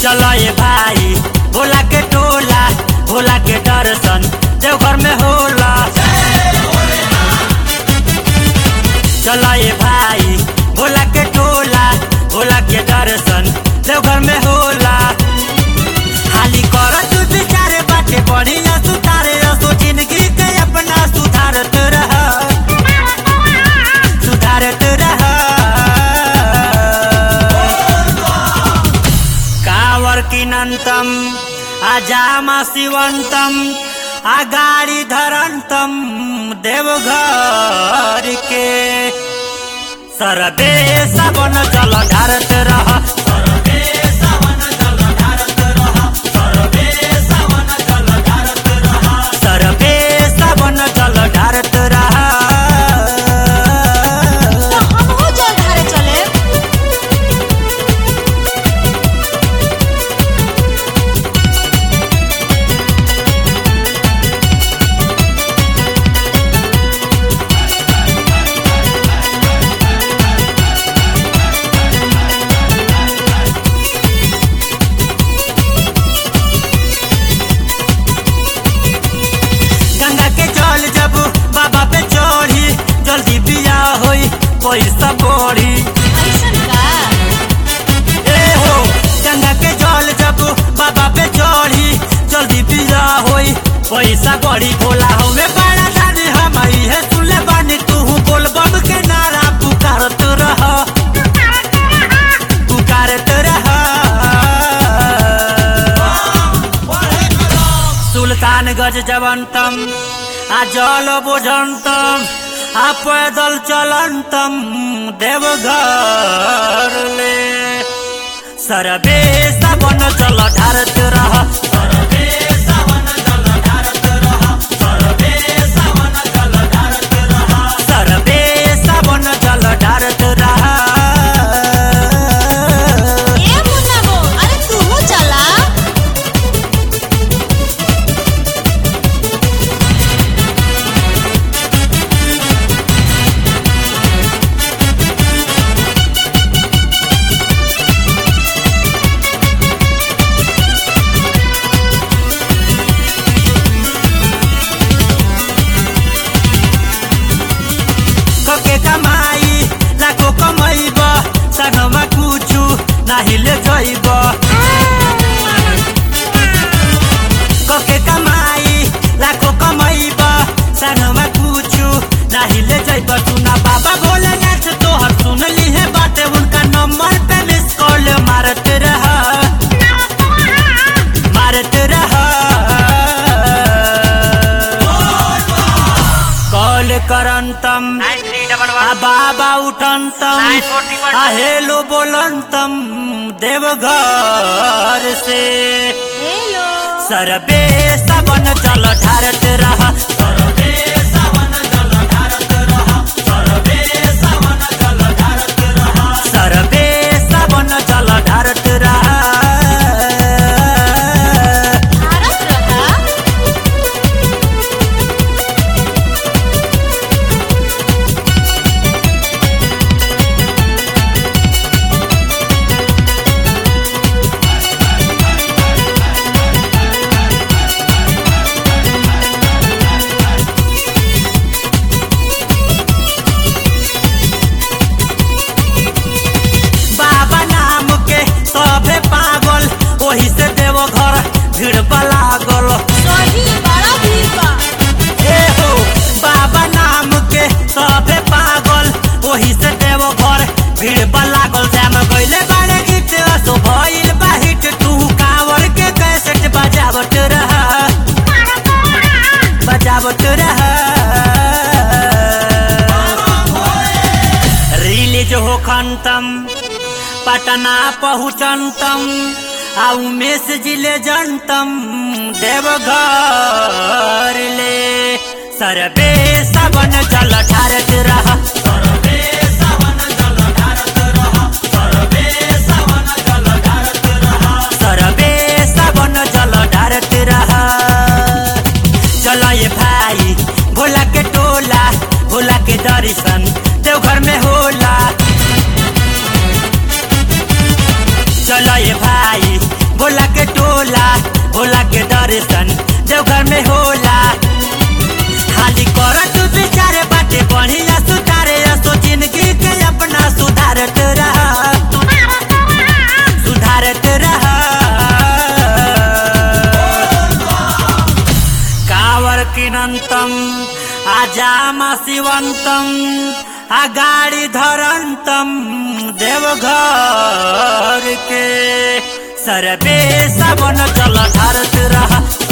चलो ये भाई भोला के टोला, भोला के दर्शन देवघर में होला। चलो ये भाई भोला के टोला, भोला के दर्शन देवघर में होला। हाली कर तू विचारे बाटे बढ़िया सुधारे, असो जिंदगी के अपना सुधारत रह, सुधारत रह। कावर किनंतम आजामा शिवंतम आगाड़ी धरंतम देवघर के सरबे सावन जल ढारत रह, सरबे सावन जल ढारत रह, सरबे सावन जल ढारत रह, सरबे सावन जल ढारत रह। तो हमहू जल ढारे चले। गंगा के जल जब बाबा पे चढ़ी जल्दी बिया होई पैसा बढ़ी। ऐसन का? ए हो गंगा के जल जब बाबा पे चढ़ी जल्दी बिया होई पैसा बढ़ी। भोला हमें बड़ा दानी हम है सुनले बानी, तू बोल बम के नारा पुकारत रह, पुकारत रह। सुल्तानगंज जवंतम आ जल बोझंतम आ पैदल चलंतम देवघर ले सरबे सावन जल ढारत रह, सरबे सावन जल ढारत रह, सरबे सावन जल ढारत रह, सरबे सावन जल ढारत रह। ए मुन्ना हो, अरे तूहू चला। कके कमाई लाखों कमैब संगमा कुछु नाही ले जइब। कके कमाई लाखों कमैब संगमा कुछु नाही ले जइब। सुना बाबा भोलेनाथ तोहर सुन लीहे बाटे, उनका नंबर पे मिस कॉल मारत रह, मारत रह। कॉल करंतम आ बाबा उठंतम आ हेलो बोलंतम देवघर से हेलो। सरबे सावन जल ढारत रह, सरबे सावन जल ढारत रह, सरबे सावन जल ढारत रह, सरबे सावन जल ढारत रह। भारत रहा। बाबा नाम के सभे पागल वही से देवघर भीड़ लागल। सही, बड़ा भीड़ बा। ए हो बाबा नाम के सभे पागल वही से देवघर भीड़ लागल। श्याम गइले बाड़े गीत असो भइल बा हिट, तू कांवर के कैसेट बजावत रह, बजावत रह। रिलीज हो खंतम पटना पहुँचंतम आ उमेश जिले जनतम देवघर ले सरबे सावन जल ढारत रह, सरबे सावन जल ढारत रह, सरबे सावन जल ढारत रह, सरबे सावन जल ढारत रह। चलो ये भाई भोला के टोला, भोला के दर्शन देवघर में होला। चलो ये भाई होला, होला के दर्शन देवघर में होला। हाली कर तू विचार बाटे बढ़िया सुधारे, असो जिंदगी के अपना सुधारत रहा, सुधारत रहा। कावर किनंतम आजाम शिवंतम आगाड़ी धरंतम देवघर के। सर्वे सावन जल ढारत रहा,